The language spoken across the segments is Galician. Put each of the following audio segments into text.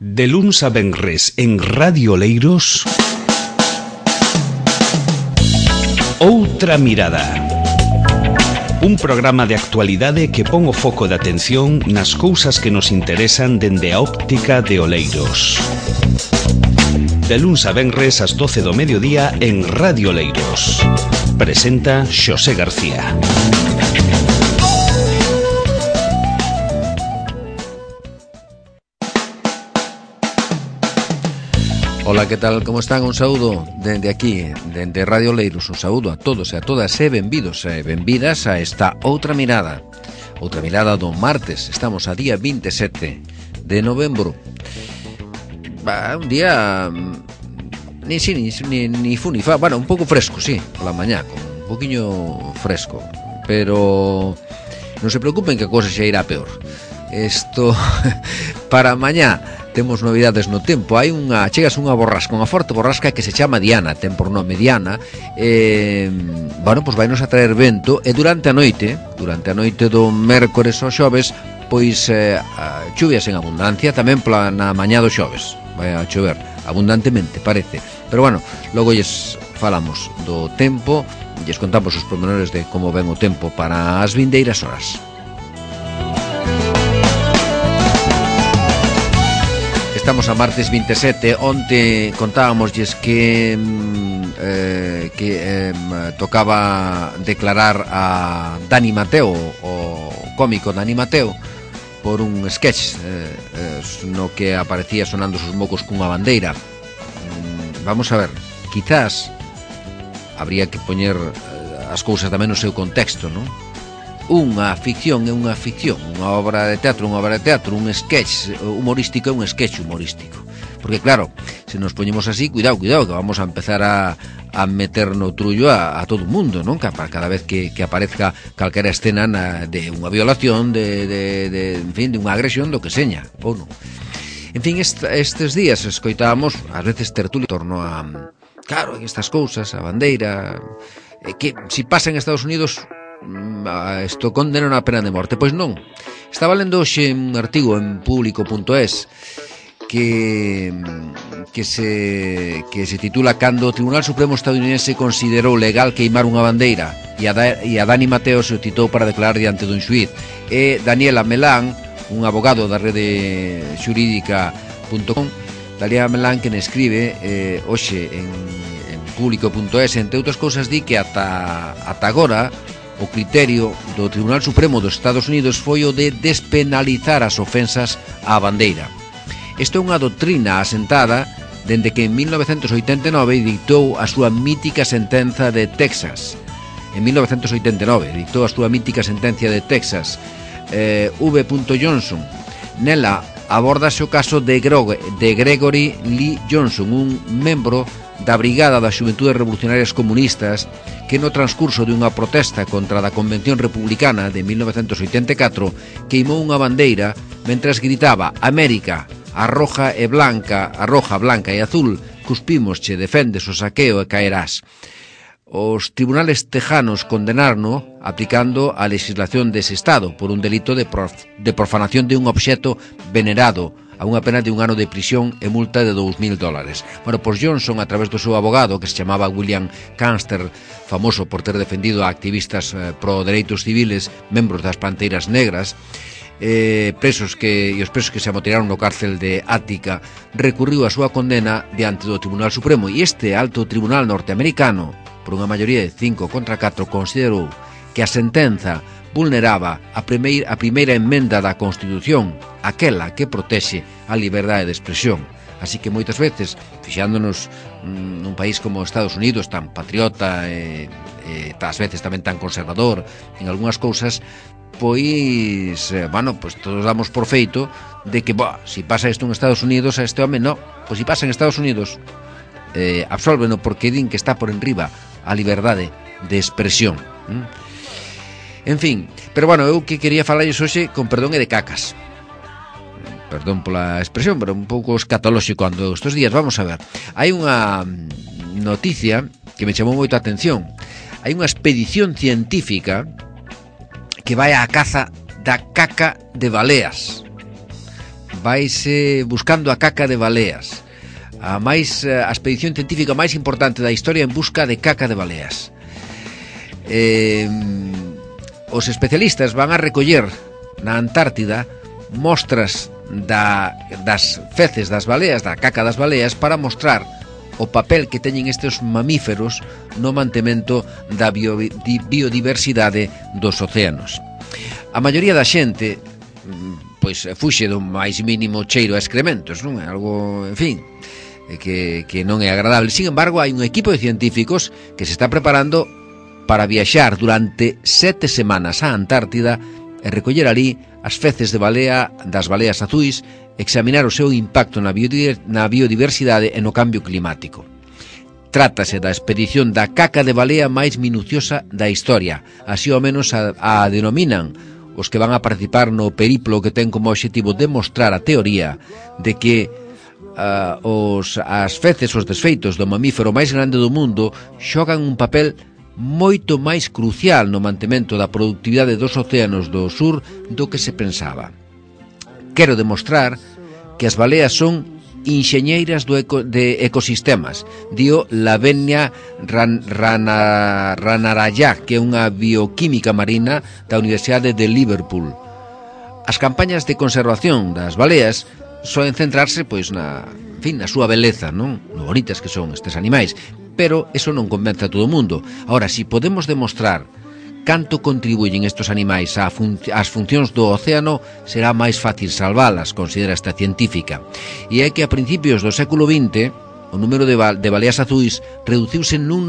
De luns a venres en Radio Oleiros, Outra Mirada. Un programa de actualidade que pon o foco de atención nas cousas que nos interesan dende a óptica de Oleiros. De luns a venres ás 12 do mediodía en Radio Oleiros. Presenta Xosé García. Ola, que tal? Como están? Un saúdo dende aquí, dende Radio Oleiros. Un saúdo a todos e a todas e benvidos e benvidas a esta Outra Mirada. Outra Mirada do martes. Estamos a día 27 de novembro. Un día ni fu ni fa. Bueno, un pouco fresco, sí, pola mañá, con un poquinho fresco. Pero non se preocupen que a cousa xa irá peor. Isto para mañá temos novidades no tempo. Chegas unha borrasca, unha forte borrasca que se chama Diana, ten por nome Diana. Pois vai nos a traer vento e durante a noite do mércores ao xoves, pois chuvias en abundancia, tamén na mañá do xoves. Vai a chover abundantemente, parece. Pero bueno, logo lles falamos do tempo, lles contamos os pormenores de como ven o tempo para as vindeiras horas. Estamos a martes 27. Onte contábamosles que tocaba declarar a Dani Mateo, o cómico Dani Mateo, por un sketch no que aparecía sonando sus mocos cunha bandeira. Vamos a ver, quizás habría que poñer as cousas tamén no seu contexto, non? Unha ficción é unha ficción, unha obra de teatro, un sketch humorístico é un sketch humorístico. Porque claro, se nos poñemos así, cuidado, que vamos a empezar a meter no trullo a todo o mundo, non? Cada vez que aparezca calquera escena de unha violación, en fin, de unha agresión, do que seña, ou non. En fin, estes días escoitábamos ás veces tertulia en torno a, claro, estas cousas, a bandeira, que si pasa en Estados Unidos isto condena a pena de morte. Pois non. Estaba lendo hoxe un artigo en público.es que se titula Cando o Tribunal Supremo estadounidense considerou legal queimar unha bandeira e a Dani Mateo se o citou para declarar diante dun xuíz. E Daniela Melán, un abogado da rede xurídica.com, Daniela Melán, que escribe hoxe en público.es, entre outras cousas, di que ata agora o criterio do Tribunal Supremo dos Estados Unidos foi o de despenalizar as ofensas á bandeira. Isto é unha doutrina asentada dende que en 1989 dictou a súa mítica sentenza de Texas. En 1989 dictou a súa mítica sentencia de Texas, V. Johnson. Nela abórdase o caso de Gregory Lee Johnson, un membro da Brigada das Xuventudes Revolucionarias Comunistas que no transcurso de unha protesta contra a Convención Republicana de 1984 queimou unha bandeira mentras gritaba América, a roja, blanca e azul, cuspímosche, defendes o saqueo e caerás. Os tribunales tejanos condenarno aplicando a legislación dese Estado por un delito de profanación de un obxeto venerado, a unha pena de 1 ano de prisión e multa de $2,000. Bueno, pois Johnson, a través do seu abogado, que se chamaba William Cánster, famoso por ter defendido a activistas pro dereitos civiles, membros das Panteiras Negras, os presos que se amotinaron no cárcel de Ática, recurriu a súa condena diante do Tribunal Supremo, e este alto tribunal norteamericano, por unha maioría de 5-4, considerou que a sentenza vulneraba a primeira emenda da Constitución, aquela que protexe a liberdade de expresión. Así que moitas veces, fixándonos nun país como Estados Unidos, tan patriota e ás veces tamén tan conservador en algunhas cousas, pois todos damos por feito de que, si pasa isto en Estados Unidos, a este home non. Pois si pasa en Estados Unidos, absólveno porque din que está por enriba a liberdade de expresión. En fin, pero eu que quería falarles hoxe con perdón e de cacas. Perdón pola expresión, pero un pouco escatolóxico ando estes días. Vamos a ver, hai unha noticia que me chamou moito a atención. Hai unha expedición científica que vai á caza da caca de baleas. vaise buscando a caca de baleas. A expedición científica máis importante da historia en busca de caca de baleas. Os especialistas van a recoller na Antártida mostras das feces das baleas, da caca das baleas, para mostrar o papel que teñen estes mamíferos no mantemento da biodiversidade dos océanos. A maioría da xente pois fuxe do máis mínimo cheiro a excrementos, non é algo, en fin, que non é agradable. Sin embargo, hai un equipo de científicos que se está preparando para viaxar durante 7 semanas á Antártida e recoller ali as feces de balea das baleas azuis, examinar o seu impacto na biodiversidade e no cambio climático. Trátase da expedición da caca de balea máis minuciosa da historia, así ao menos a denominan os que van a participar no periplo que ten como obxectivo demostrar a teoría de que as feces, os desfeitos do mamífero máis grande do mundo xogan un papel moito máis crucial no mantemento da productividade dos océanos do sur do que se pensaba. Quero demostrar que as baleas son enxeñeiras de ecosistemas, dio Lavenia Ranarayag, que é unha bioquímica marina da Universidade de Liverpool. As campañas de conservación das baleas soen centrarse pois na súa beleza, non? No bonitas que son estes animais, pero eso non convence a todo o mundo. Ahora, si podemos demostrar canto contribuyen estes animais ás funcións do océano, será máis fácil salvalas, considera esta científica. E é que a principios do século XX o número de baleas azuis reduciuse nun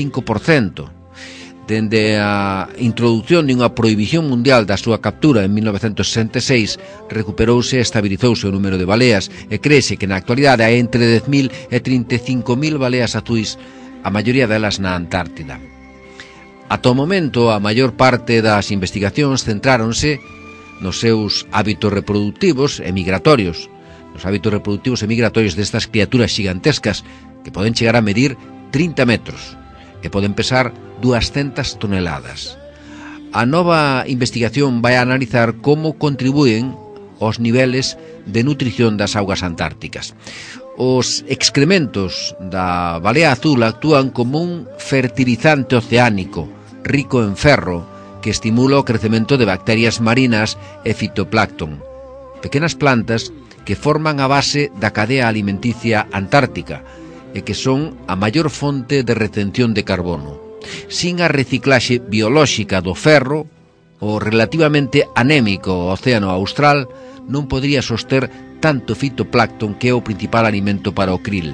95%. Dende a introducción de unha prohibición mundial da súa captura en 1966, recuperouse e estabilizouse o número de baleas e créese que na actualidade hai entre 10.000 e 35.000 baleas azuis, a maioría delas na Antártida. Ata o momento, a maior parte das investigacións centráronse nos seus hábitos reproductivos e migratorios, nos hábitos reproductivos e migratorios destas criaturas gigantescas que poden chegar a medir 30 metros e poden pesar 200 toneladas. A nova investigación vai a analizar como contribúen aos niveles de nutrición das augas antárticas. Os excrementos da balea azul actúan como un fertilizante oceánico rico en ferro que estimula o crecemento de bacterias marinas e fitoplancton, pequenas plantas que forman a base da cadea alimenticia antártica e que son a maior fonte de retención de carbono. Sin a reciclaxe biolóxica do ferro, o relativamente anémico océano austral non podría soster tanto fitoplancton, que é o principal alimento para o krill.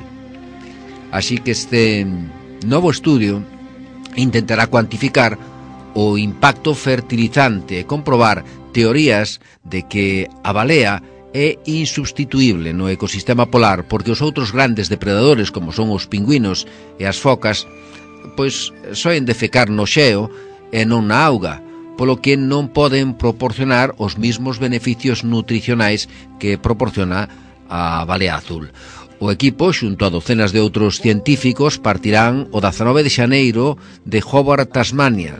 Así que este novo estudio intentará cuantificar o impacto fertilizante e comprobar teorías de que a balea é insubstituíble no ecosistema polar, porque os outros grandes depredadores, como son os pingüinos e as focas, pois soen defecar no xeo e non na auga, polo que non poden proporcionar os mesmos beneficios nutricionais que proporciona a balea azul. O equipo, xunto a docenas de outros científicos, partirán o 19 de xaneiro de Hobart, Tasmania,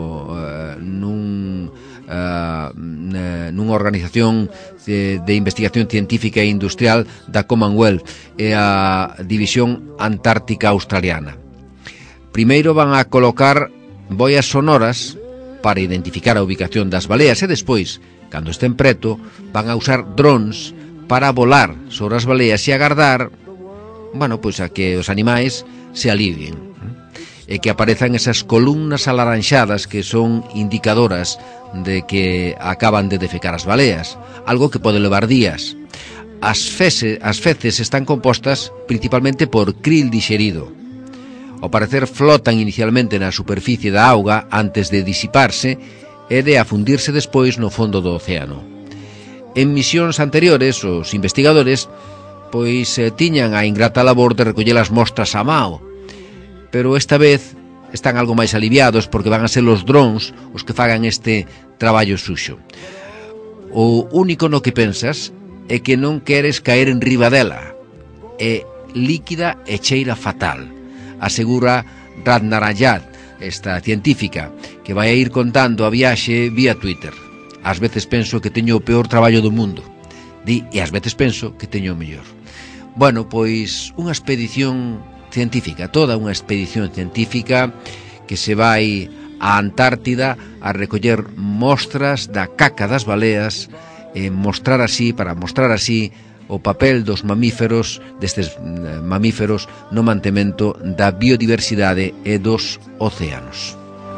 nunha organización de investigación científica e industrial da Commonwealth e a División Antártica Australiana. Primeiro van a colocar boias sonoras para identificar a ubicación das baleas e despois, cando estén preto, van a usar drones para volar sobre as baleas e agardar, pois a que os animais se alivien e que aparezan esas columnas alaranxadas que son indicadoras de que acaban de defecar as baleas, algo que pode levar días. As feces están compostas principalmente por krill dixerido. Ao parecer flotan inicialmente na superficie da auga antes de disiparse e de afundirse despois no fondo do océano. En misións anteriores, os investigadores tiñan a ingrata labor de recoller as mostras a mao, pero esta vez están algo máis aliviados porque van a ser os drones os que fagan este traballo suxo. O único no que pensas é que non queres caer en riba dela. É líquida e cheira fatal, asegura Ranarayag, esta científica, que vai a ir contando a viaxe vía Twitter. Ás veces penso que teño o peor traballo do mundo. e ás veces penso que teño o mellor. Bueno, pois unha expedición científica, toda unha expedición científica que se vai á Antártida a recoller mostras da caca das baleas e mostrar así o papel dos mamíferos, destes mamíferos, no mantemento da biodiversidade e dos océanos.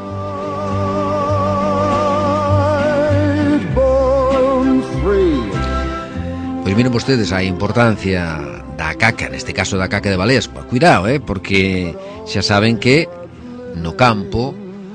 Pois miren vostedes a importancia da caca, neste caso da caca de baleas. Cuidado, porque xa saben que no campo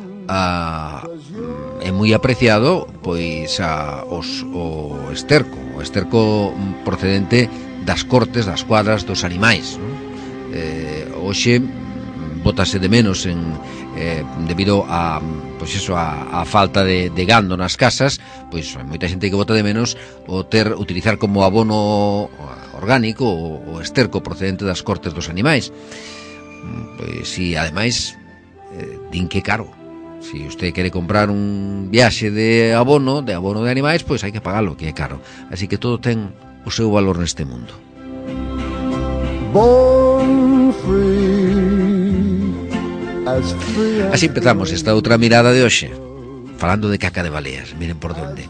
é moi apreciado pois o esterco procedente das cortes, das cuadras dos animais, non? Hoxe bótase de menos debido a falta de gando nas casas, pois hai moita xente que bota de menos utilizar como abono orgánico o esterco procedente das cortes dos animais. Pois si ademais din que caro. Si usted quere comprar un viaxe de abono de animais, pois hai que pagalo, que é caro. Así que todo ten o seu valor neste mundo. Así empezamos esta outra mirada de hoxe, falando de caca de baleas. Miren por onde.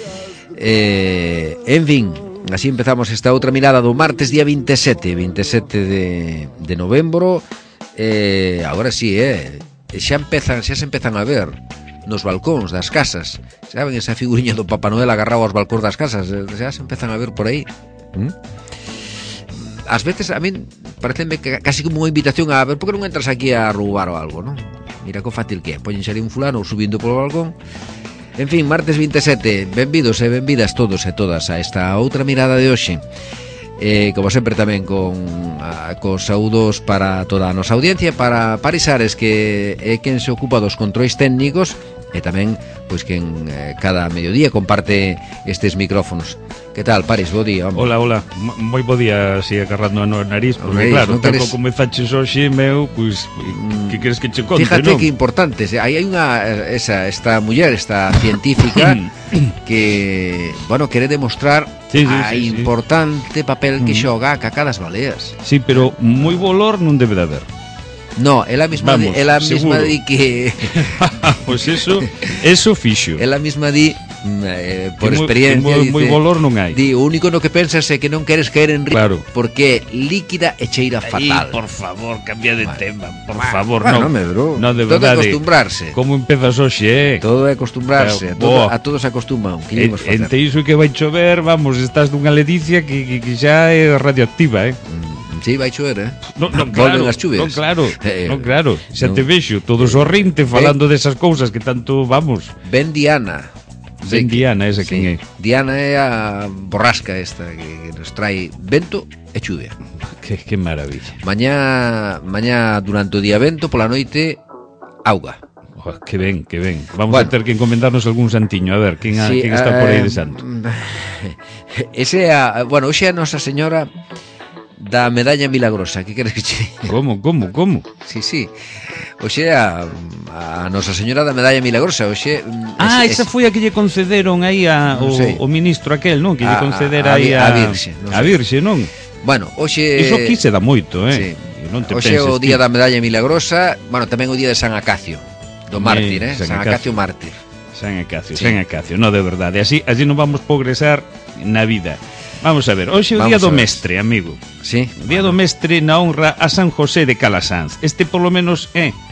En fin, así empezamos esta outra mirada do martes día 27 de novembro. Agora sí, xa se empezan a ver nos balcóns das casas. Saben esa figuriña do Papá Noel agarrado aos balcóns das casas? Xa se empezan a ver por aí. Ás veces a min pareceme casi como unha invitación a ver, por que non entras aquí a roubar ou algo, non? Mira que fácil que é, poñense ali un fulano subindo polo balcón. En fin, martes 27, benvidos e benvidas todos e todas a esta outra mirada de hoxe. Como sempre tamén con saúdos para toda a nosa audiencia, para Paris Ares, que é quen se ocupa dos controis técnicos, e tamén pois quen cada mediodía comparte estes micrófonos. Que tal, Paris? Bo día, home. Hola, moi bo día, así agarrando a nariz, porque claro, tal como faches hoxe, meu, pois, que queres que che conte, fíjate, non? Que importante, hai esta muller, esta científica que, bueno, quere demostrar a importante papel que xoga a caca das baleas. Sí, pero moi bolor non debe de haber. No, ela misma di que pois eso fixo. Ela misma di por experiencia dice, moi bolor non hai. Di, o único no que pensas é que non queres caer en río, claro, porque é líquida e cheira fatal. Por favor, cambia de tema, por favor, no, de todo é acostumbrarse. Como empezas hoxe, Todo é acostumbrarse, a todos se acostuman. Entre iso que vai chover, vamos, estás dunha ledicia que xa é radioactiva, Sí, vai chover, Non, claro, as chuvias. Non, claro. Xa te vexo, todos o rinte falando desas cousas que tanto, vamos. Ben Diana. Ben Diana, esa quen é? Diana é a borrasca esta que nos trae vento e chuvia. Que maravilla. Mañá durante o día vento, pola noite auga. Que ben. Vamos a ter que encomendarnos algún santiño. A ver, quen está por aí de santo. Ese é hoxe a Nosa Señora da Medalla Milagrosa. Que queres que che diga? Como? Sí. Oxe a Nosa Señora da Medalla Milagrosa. Oxe, esa foi a que lle concederon aí o ministro aquel, non? Que lle concedera aí a Virxe. A Virxe, non? Bueno, oxe... Iso aquí se dá moito, Sí. Oxe o día da Medalla Milagrosa. Bueno, tamén o día de San Acacio, do mártir, San Acacio mártir. San Acacio, no, de verdade. Así non vamos progresar na vida. Vamos a ver, hoxe é o día do mestre, amigo. Sí. O día do mestre na honra a San José de Calasanz. Este polo menos,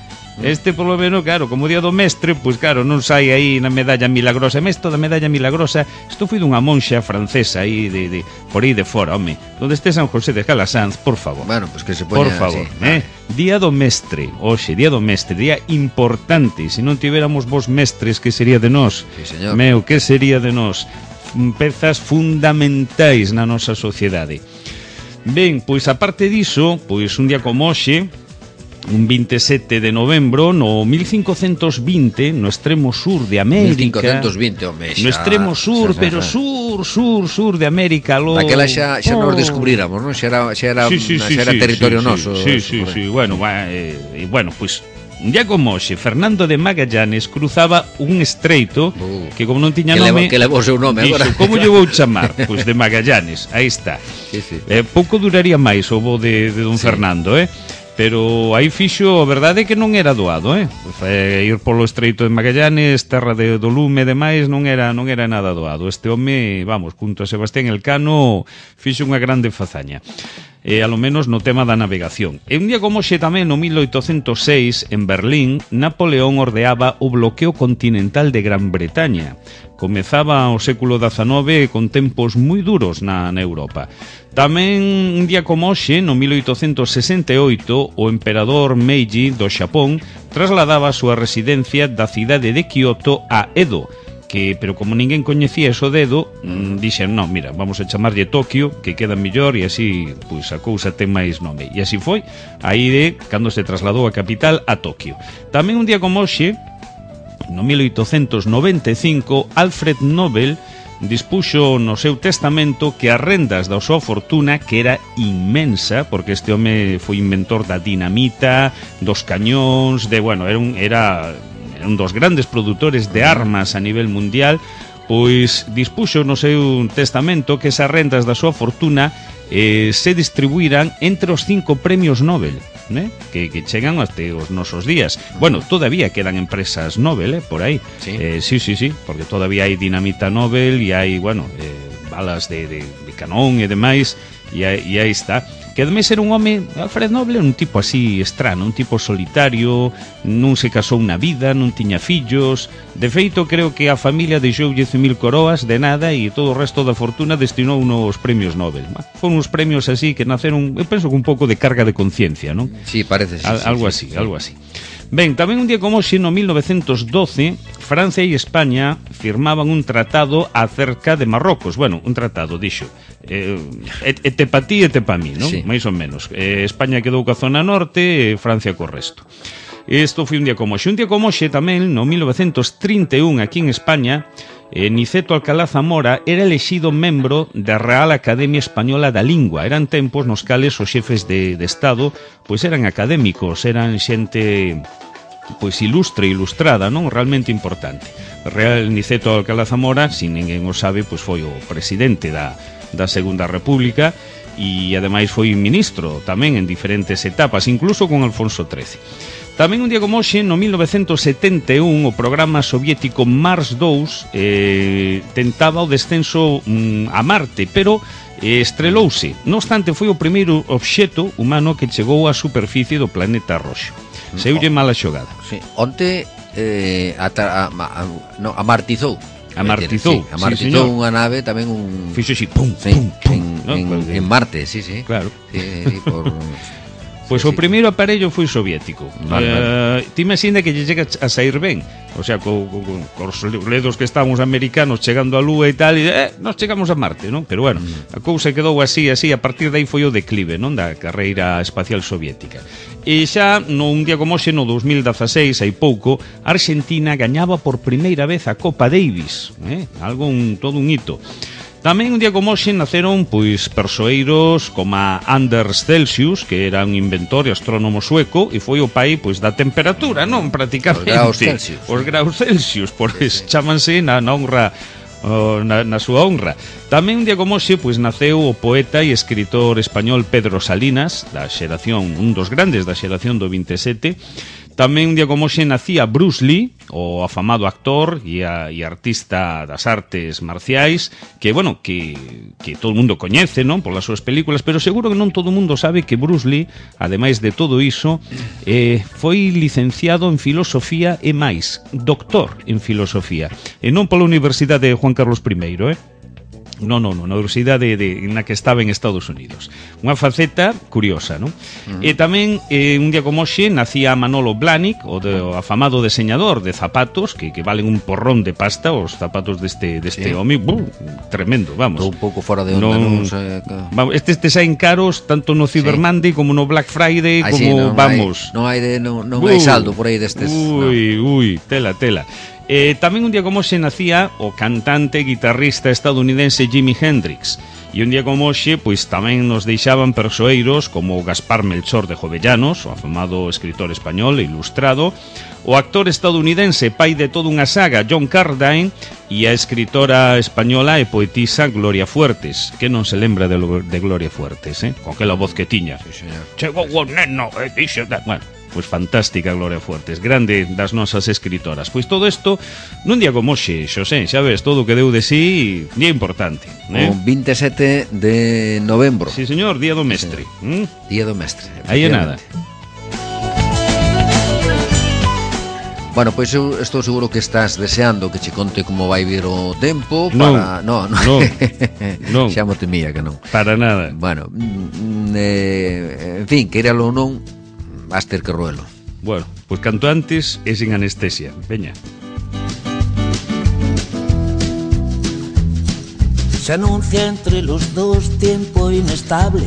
claro, como o día do mestre, pois claro, non sai aí na medalla milagrosa. Mesto da medalla milagrosa, isto foi dunha monxa francesa aí por aí de fora, home. Donde este San José de Calasanz, por favor. Bueno, pois que se poña, por favor, Día do mestre, hoxe, día do mestre, día importante. Se non tiveramos vos mestres, que sería de nós? Sí, señor. Meu, que sería de nós? Pezas fundamentais na nosa sociedade. Ben, pois aparte diso, pois un día como hoxe, un 27 de novembro, no 1520, no extremo sur de América. 1520, home, xa. No extremo sur, pero sur de América. Daquela xa nos descubríramos, non? Xa era territorio noso. Sí, bueno, pois un día como hoxe, Fernando de Magallanes cruzaba un estreito que como non tiña nome... Que levou o seu nome agora. Como lle vou chamar? Pois de Magallanes, aí está. Sí, sí. Pouco duraría máis o voo de don Fernando, pero aí fixo, a verdade é que non era doado, ir polo estreito de Magallanes, terra do lume e demais, non era nada doado. Este home, vamos, junto a Sebastián Elcano, fixo unha grande fazaña. A lo menos no tema da navegación. E un día como hoxe tamén, no 1806, en Berlín, Napoleón ordeaba o bloqueo continental de Gran Bretaña. Comezaba o século XIX con tempos moi duros na Europa. Tamén un día como hoxe, no 1868, o emperador Meiji do Xapón trasladaba a súa residencia da cidade de Kyoto a Edo, pero como ninguén coñecía eso de Edo, dixen, non, mira, vamos a chamarlle Tokio, que queda mellor, e así, pois, a cousa ten máis nome. E así foi, aí cando se trasladou a capital a Tokio. Tamén un día como hoxe, no 1895, Alfred Nobel dispuxo no seu testamento que as rendas da súa fortuna, que era inmensa, porque este home foi inventor da dinamita, dos cañóns, era un dos grandes produtores de armas a nivel mundial, pois dispuxo no seu testamento que esas rendas da súa fortuna se distribuirán entre os 5 premios Nobel, que chegan até os nosos días. Bueno, todavía quedan empresas Nobel, por aí. Sí. Sí, porque todavía hai dinamita Nobel e hai, balas de canón e demais, e aí está. Que ademais era un home, Alfred Nobel era un tipo así estrano, un tipo solitario, non se casou na vida, non tiña fillos. De feito, creo que a familia deixou 10.000 coroas de nada e todo o resto da fortuna destinou nos premios Nobel. Foron uns premios así que naceron, eu penso que un pouco de carga de conciencia, non? Sí, parece, sí. Algo así. Ben, tamén un día como hoxe, no 1912, Francia e España firmaban un tratado acerca de Marrocos. Bueno, un tratado, dixo. Te pa ti e te pa mí, non? Sí. Mais ou menos. España quedou coa zona norte e Francia co resto. Isto foi un día como hoxe. Un día como hoxe tamén, no 1931, aquí en España, Niceto Alcalá Zamora era elexido membro da Real Academia Española da Lingua. Eran tempos nos cales os xefes de Estado pois eran académicos, eran xente pois ilustrada, non? Realmente importante. Real Niceto Alcalá Zamora, sin ninguén o sabe, pois foi o presidente da Segunda República e ademais foi ministro tamén en diferentes etapas, incluso con Alfonso XIII. Tamén un día como hoxe, no 1971, o programa soviético Mars 2 tentaba o descenso a Marte, pero estrelouse. Non obstante, foi o primeiro obxecto humano que chegou á superficie do planeta roxo. Seulle mala xogada. Sí. Onte amartizou. Amartizou unha nave tamén fixo así, pum, en Marte, sí. Claro. Sí, por... Pois o primeiro aparello foi soviético. Ti imagina que lle chega a sair ben. O sea, cos ledos que estábamos americanos chegando á Lúa e tal, e nos chegamos a Marte, non? Pero bueno, a cousa quedou así, a partir de aí foi o declive, non? Da carreira espacial soviética. E xa, un día como hoxe, no 2016, hai pouco, Argentina gañaba por primeira vez a Copa Davis, todo un hito. Tamén un día como hoxe naceron persoeiros como Anders Celsius, que era un inventor e astrónomo sueco, e foi o pai da temperatura, non? Prácticamente. Os graus Celsius, chámanse na honra, na súa honra. Tamén un día como hoxe naceu o poeta e escritor español Pedro Salinas, un dos grandes da xeración do 27. Tamén un día como hoxe nacía Bruce Lee, o afamado actor e artista das artes marciais, que todo o mundo coñece, non? Polas súas películas, pero seguro que non todo o mundo sabe que Bruce Lee, ademais de todo iso, foi licenciado en filosofía e máis, doctor en filosofía, e non pola Universidade de Juan Carlos I, No, na universidade na que estaba en Estados Unidos. Unha faceta curiosa, non? E tamén, un día como hoxe, nacía Manolo Blahnik, o afamado deseñador de zapatos, que valen un porrón de pasta, os zapatos deste home, tremendo, vamos. Todo un pouco fora de onda, non sei... Estes te saen caros, tanto no Cyber Monday como no Black Friday, como, vamos... Non hai saldo por aí destes. Ui, tela. Tamén un día como se nacía o cantante e guitarrista estadounidense Jimi Hendrix. E un día como hoxe, pois tamén nos deixaban persoeiros como Gaspar Melchor de Jovellanos, o afamado escritor español e ilustrado, o actor estadounidense, pai de toda unha saga, John Carradine, e a escritora española e poetisa Gloria Fuertes, que non se lembra de Gloria Fuertes, con aquela voz que tiña. Sí, señor. Chegou o neno, dixo... Bueno, pois fantástica Gloria Fuertes, grande das nosas escritoras. Pois todo isto nun día como hoxe, Xosé, xa ves, todo o que deu de sí, día importante, O 27 de novembro. Sí, señor, día do mestre. Día do mestre. Aí é nada. Bueno, pois eu estou seguro que estás deseando que che conte como vai vir o tempo para... Non. Xa mo temía que non. Para nada. Bueno, en fin, queiralo ou non, vas ter que roelo. Bueno, pois canto antes e sin anestesia. Veña. Se anuncia entre los dos tiempo inestable.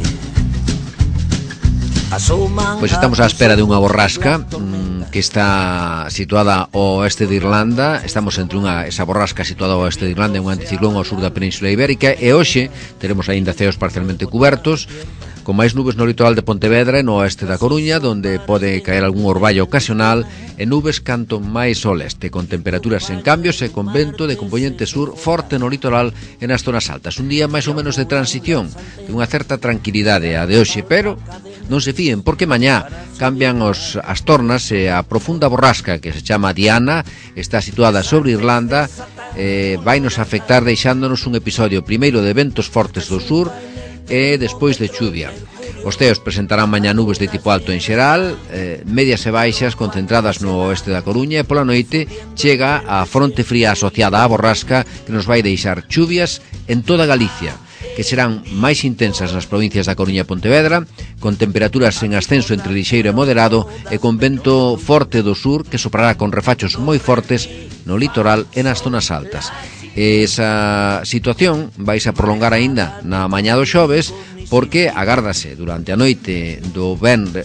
Pois estamos á espera de unha borrasca que está situada ao oeste de Irlanda. Estamos entre esa borrasca situada ao oeste de Irlanda e un anticiclón ao sur da Península Ibérica, e hoxe teremos aínda ceos parcialmente cubertos, con máis nubes no litoral de Pontevedra e no oeste da Coruña, donde pode caer algún orballo ocasional, e nubes canto máis ao leste, con temperaturas en cambios e con vento de componente sur forte no litoral e nas zonas altas. Un día máis ou menos de transición, de unha certa tranquilidade a de hoxe, pero non se fíen, porque mañá cambian as tornas e a profunda borrasca que se chama Diana está situada sobre Irlanda, vai nos afectar deixándonos un episodio primeiro de ventos fortes do sur e despois de chuvia. Os ceos presentarán mañá nubes de tipo alto en xeral, medias e baixas concentradas no oeste da Coruña, e pola noite chega a fronte fría asociada á borrasca que nos vai deixar chuvias en toda Galicia, que serán máis intensas nas provincias da Coruña e Pontevedra, con temperaturas en ascenso entre lixeiro e moderado e con vento forte do sur que soprará con refachos moi fortes no litoral e nas zonas altas. Esa situación vais a prolongar aínda na mañá do xoves, porque agárdase durante a noite do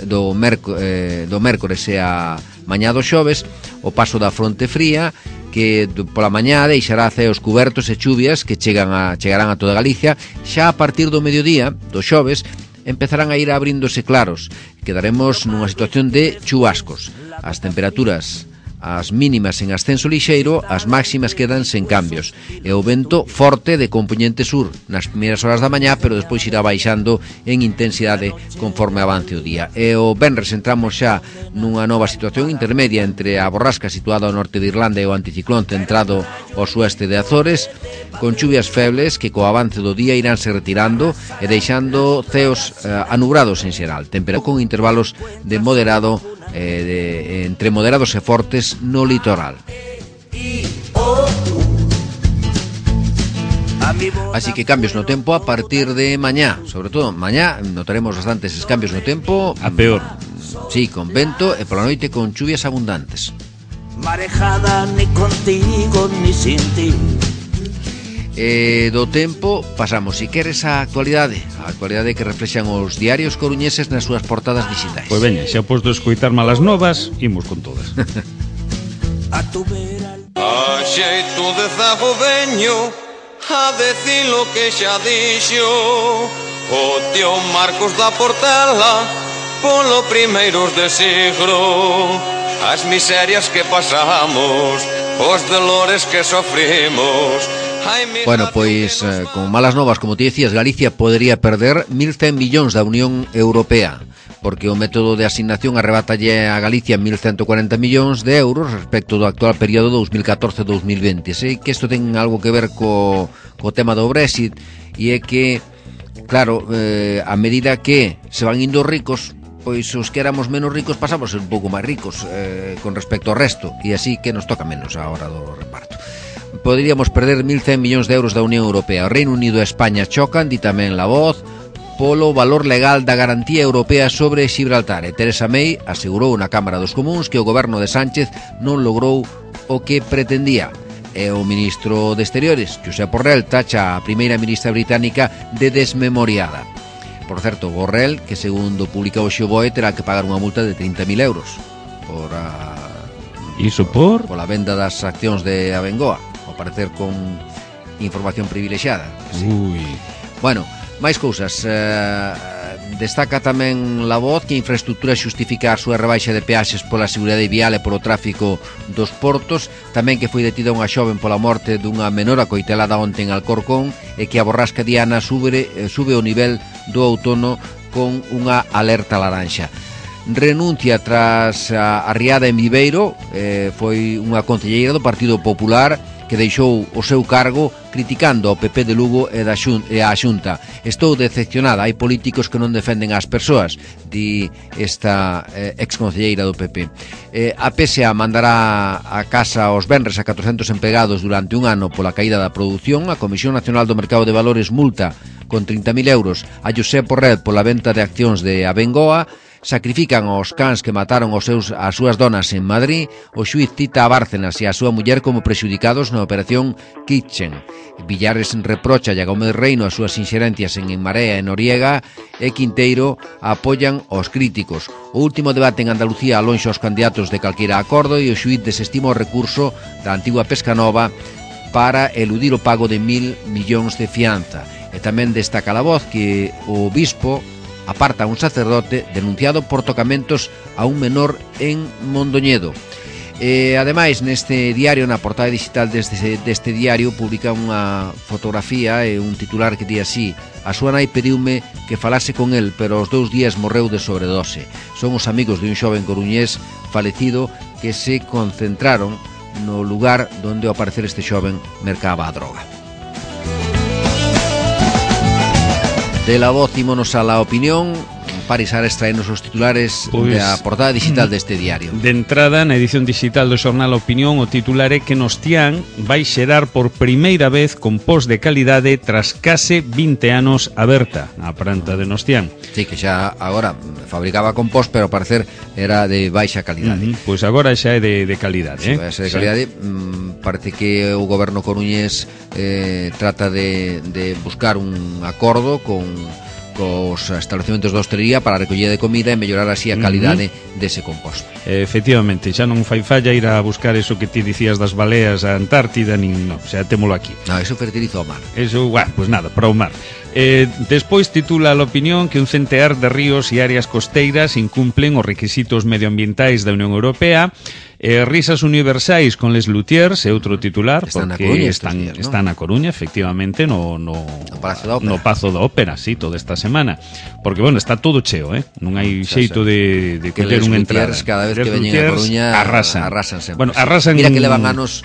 mércores e a mañá do xoves o paso da fronte fría, que pola mañá deixará ceos cubertos e chuvias que chegarán a toda Galicia. Xa a partir do mediodía do xoves empezarán a ir abríndose claros, quedaremos nunha situación de chubascos. As temperaturas, as mínimas en ascenso lixeiro, as máximas quedan sen cambios, e o vento forte de componente sur nas primeiras horas da mañá, pero despois irá baixando en intensidade conforme avance o día. E o venres entramos xa nunha nova situación intermedia entre a borrasca situada ao norte de Irlanda e o anticiclón centrado ao sueste de Azores, con chuvias febles que co avance do día iránse retirando e deixando ceos anubrados en xeral, temperatura con intervalos de moderado entre moderados e fortes no litoral. Así que cambios no tempo a partir de mañá. Sobre todo mañá notaremos bastantes cambios no tempo. A peor. Sí, con vento e pola noite con chuvias abundantes. Marejada ni contigo ni sin ti. Do tempo pasamos, si queres, a actualidade que reflexan os diarios coruñeses nas súas portadas digitais. Pois veña, xa posto escoitar malas novas, imos con todas. A tu vera A xeito de zago veño a decir lo que xa dixo o tío Marcos da Portela polo primeiros de siglo. As miserias que pasamos, os dolores que sofrimos. Bueno, pois con malas novas, como te decías, Galicia podría perder 1.100 millóns da Unión Europea, porque o método de asignación arrebatalle a Galicia 1.140 millóns de euros respecto do actual período 2014-2020. Sei que isto ten algo que ver co tema do Brexit, e é que, claro, a medida que se van indo ricos, pois os que éramos menos ricos pasamos a ser un pouco máis ricos con respecto ao resto, e así que nos toca menos a hora do reparto. Poderíamos perder 1.100 millóns de euros da Unión Europea. O Reino Unido e España chocan, di tamén La Voz, polo valor legal da garantía europea sobre Xibraltar. E Teresa May asegurou na Cámara dos Comuns que o goberno de Sánchez non logrou o que pretendía. E o ministro de Exteriores, Josep Borrell, tacha a primeira ministra británica de desmemoriada. Por certo, Borrell, que segundo publica o BOE, terá que pagar unha multa de 30.000 euros pola venda das accións de Abengoa, ao parecer con información privilexiada. Sí. Bueno, máis cousas. Destaca tamén La Voz que a infraestructura xustifica a súa rebaixa de peaxes pola seguridade vial e polo tráfico dos portos. Tamén que foi detida unha xoven pola morte dunha menor acoitelada onte en Alcorcón, e que a borrasca Diana sube o nivel do outono con unha alerta laranxa. Renuncia tras a riada en Viveiro. Foi unha concelleira do Partido Popular que deixou o seu cargo criticando ao PP de Lugo e a Xunta. Estou decepcionada, hai políticos que non defenden as persoas, di esta exconcelleira do PP. A PSA mandará a casa aos venres a 400 empregados durante un ano pola caída da produción. A Comisión Nacional do Mercado de Valores multa con 30.000 euros a Josep Borrell pola venta de accións de Abengoa. Sacrifican aos cans que mataron as súas donas en Madrid. O xuiz cita a Bárcenas e a súa muller como prexudicados na operación Kitchen. Villares reprocha a Gómez Reino as súas inxerencias en Marea e Noriega, e Quinteiro apoian aos críticos. O último debate en Andalucía alonxa os candidatos de calquera acordo, e o xuiz desestima o recurso da antigua Pescanova para eludir o pago de 1.000 millóns de fianza. E tamén destaca La Voz que o bispo aparta a un sacerdote denunciado por tocamentos a un menor en Mondoñedo. Ademais, neste diario, na portada digital deste diario, publica unha fotografía e un titular que di así: a súa nai pediume que falase con el, pero aos 2 días morreu de sobredose. Son os amigos de un xoven coruñés falecido que se concentraron no lugar donde ao parecer este xoven mercaba a droga. De La Voz ímonos a La Opinión. Paris Ara extraenos os titulares da portada digital deste diario. De entrada, na edición digital do xornal Opinión, o titular é que Nostián vai xerar por primeira vez compost de calidade tras case 20 anos aberta a planta de Nostián. Sí, que xa agora fabricaba compost, pero ao parecer era de baixa calidade. Pois agora xa é de calidade. Sí, vai ser de calidade. Parece que o goberno coruñés trata de buscar un acordo con os establecementos de hostelería para a recollida de comida e mellorar así a calidade dese composto. Efectivamente, xa non fai falla ir a buscar eso que ti dicías das baleas a Antártida, nin non, xa témolo aquí. Non, eso fertiliza o mar. Eso, pues nada, para o mar. Despois titula a Opinión que un centear de ríos e áreas costeiras incumplen os requisitos medioambientais da Unión Europea. Risas universais con Les Luthiers é outro titular, porque están na Coruña, efectivamente, no Pazo da Ópera, sí, toda esta semana. Porque, bueno, está todo cheo, non hai xeito de coller unha entrada. Cada vez que veñen a Coruña arrasan sempre. Bueno, arrasan. Mira que levan anos,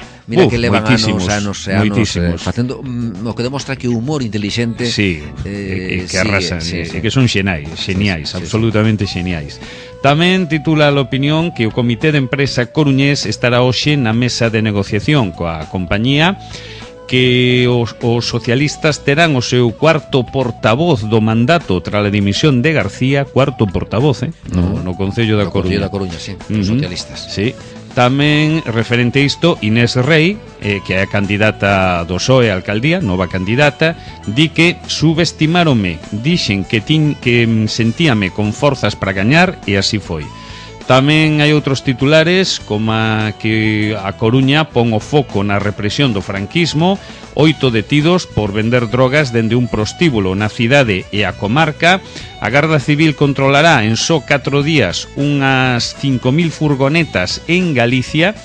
facendo o que demostra que o humor intelixente que arrasan, que son xeniais, absolutamente xeniais. Tamén titula a Opinión que o Comité de Empresa coruñés estará hoxe na mesa de negociación coa compañía, que os socialistas terán o seu cuarto portavoz do mandato tras a dimisión de García, cuarto portavoz, no Concello da Coruña. No Concello da Coruña, sí, os socialistas. Sí. Tamén, referente a isto, Inés Rei, que é a candidata do PSOE a alcaldía, nova candidata, di que subestimáronme, dixen que sentíame con forzas para gañar, e así foi. Tamén hai outros titulares, como que a Coruña pon o foco na represión do franquismo, 8 detidos por vender drogas dende un prostíbulo na cidade e a comarca. A Garda Civil controlará en só 4 días unhas 5.000 furgonetas en Galicia.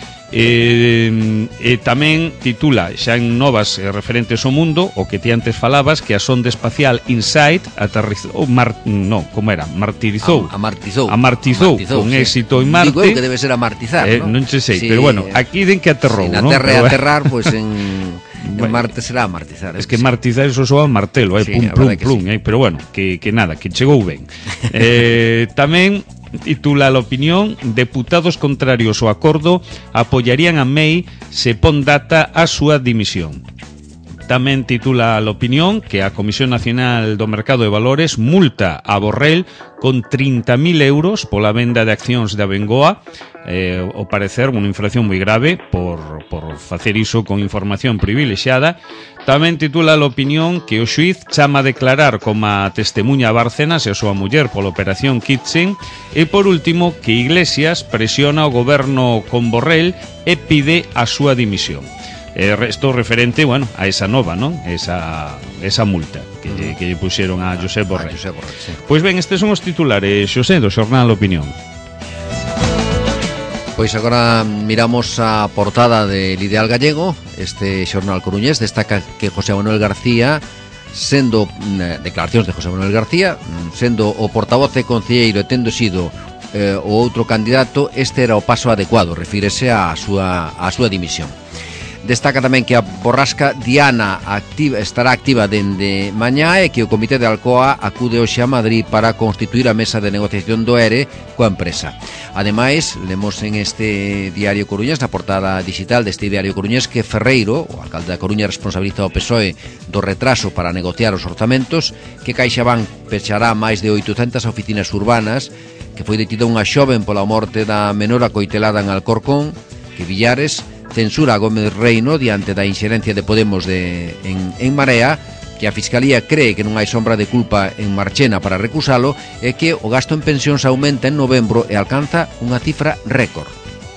E tamén titula xa en novas referentes ao mundo o que ti antes falabas, que a sonda espacial InSight aterrizou amartizou con éxito en Marte. Digo que debe ser amartizar, non se sei, pero bueno, aquí den que aterrou, na Terra é aterrar, pois en Marte será amartizar. Es que martizar eso soa martelo, plum, pero bueno, que nada, que chegou ben. Tamén titula a Opinión: deputados contrarios ao acordo apoiarían a May se pon data a súa dimisión. Tamén titula a Opinión que a Comisión Nacional do Mercado de Valores multa a Borrell con 30.000 euros pola venda de accións de Abengoa. Ao parecer unha infracción moi grave por facer iso con información privilexiada. Tamén titula a Opinión que o xuiz chama a declarar como a testemunha Bárcenas e a súa muller pola operación Kitchen. E por último, que Iglesias presiona o goberno con Borrell e pide a súa dimisión. Isto referente, bueno, a esa nova, non? Esa multa que lle puxeron a Josep Borrell. Sí. Pois ben, estes son os titulares, Xosé, do xornal Opinión. Pois agora miramos a portada del Ideal Gallego. Este xornal coruñés destaca que José Manuel García, sendo declaracións de José Manuel García, sendo o portavoz e concelleiro e tendo sido o outro candidato, este era o paso adecuado, refírese á súa dimisión. Destaca tamén que a borrasca Diana estará activa dende mañá e que o Comité de Alcoa acude hoxe a Madrid para constituir a mesa de negociación do ERE coa empresa. Ademais, lemos en este diario coruñés, na portada digital deste diario coruñés, que Ferreiro, o alcalde da Coruña, responsabiliza ao PSOE do retraso para negociar os orzamentos, que CaixaBank pechará máis de 800 oficinas urbanas, que foi detida unha xoven pola morte da menor acoitelada en Alcorcón, que Villares censura a Gómez Reino diante da inxerencia de Podemos en Marea, que a Fiscalía cree que non hai sombra de culpa en Marchena para recusalo e que o gasto en pensións aumenta en novembro e alcanza unha cifra récord.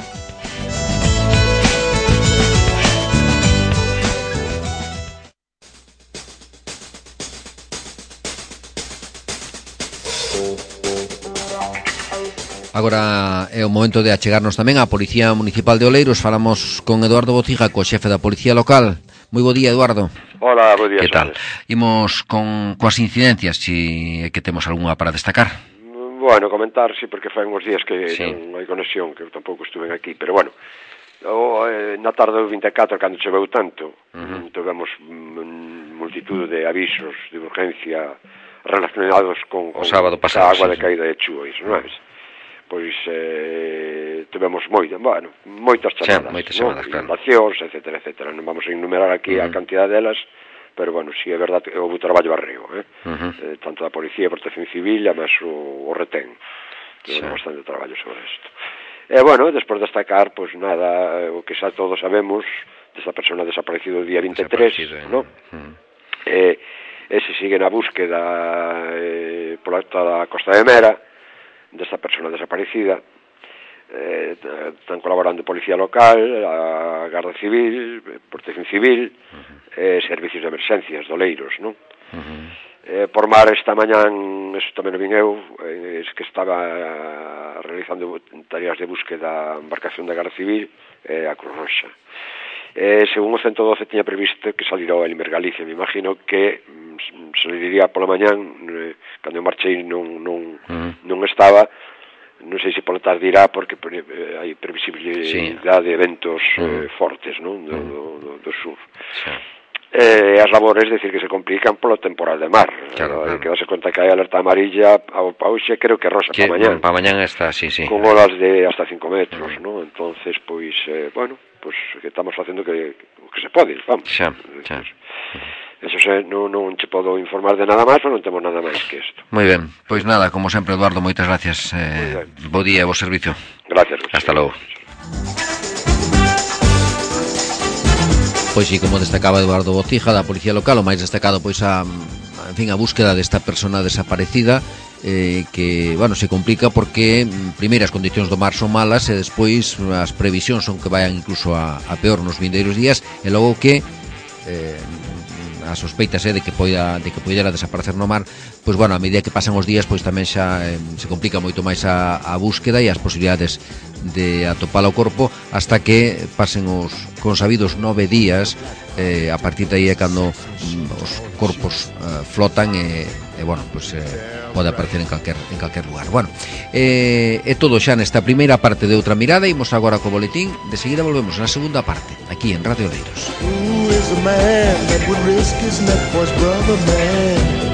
Agora é o momento de achegarnos tamén á Policía Municipal de Oleiros. Falamos con Eduardo Bociga, co xefe da Policía Local. Moi bo día, Eduardo. Hola, bo día. Que tal? Imos coas incidencias, se é que temos algunha para destacar. Bueno, comentar, sí, porque fai uns días que non hai conexión, que eu tampouco estuve aquí, pero bueno, na tarde do 24, cando choveu tanto, tivemos multitud de avisos de urgencia relacionados con o sábado pasado, a agua de caída de chuvas, non é? Pois tivemos moitas chamadas, inundacións, etcétera. Non vamos a enumerar aquí a cantidad delas, pero bueno, si é verdade, houve traballo arreo, tanto da Policía, Protección Civil, e máis o retén. Tivemos bastante traballo sobre isto. E bueno, despois de destacar, pois nada, o que xa todos sabemos desta persona desaparecido o día 23, non? E se sigue na búsqueda pola toda a Costa de Mera desta persona desaparecida. Están colaborando Policía Local, a Garda Civil, Protección Civil, servicios de emerxencias de Oleiros, non? Por mar esta mañán, eso tamén o vin eu, es que estaba realizando tareas de búsqueda a embarcación da Garda Civil a Cruz Roxa. Según o 112 tiña previsto que salirá o Elimer Galicia. Me imagino que saliría pola mañán, cando eu marchei non estaba, non sei se pola tarde irá, porque hai previsibilidade de eventos fortes, non, do sur. As labores, decir, que se complican polo temporal de mar. Que darse conta que hai alerta amarilla pa hoxe, creo que rosa pa mañán. Pa mañán está, sí. Con olas de hasta 5 metros, non? Entonces, pois, bueno, pois que estamos facendo que se pode, vamos. Xa. Eso non che podo informar de nada máis, pero non temos nada máis que isto. Moi ben, pois nada, como sempre, Eduardo, moitas gracias. Bo día e bo servicio. Gracias. Hasta logo. Pois sí, como destacaba Eduardo Bociga da Policía Local, o máis destacado pois a búsqueda desta persona desaparecida, que, bueno, se complica porque primeiro as condicións do mar son malas e despois as previsións son que vayan incluso a peor nos vindeiros días, e logo que as sospeitas de que poidera desaparecer no mar, pois bueno, a medida que pasan os días, pois tamén xa se complica moito máis a búsqueda e as posibilidades de atopar o corpo, hasta que pasen os consabidos 9 días, a partir de aí é cando os corpos flotan e bueno, pois pode aparecer en calquer lugar. Bueno, é todo xa nesta primeira parte de Outra Mirada. Imos agora co boletín, de seguida volvemos na segunda parte, aquí en Radio Oleiros. Who is a man that would risk his neck for his brother man?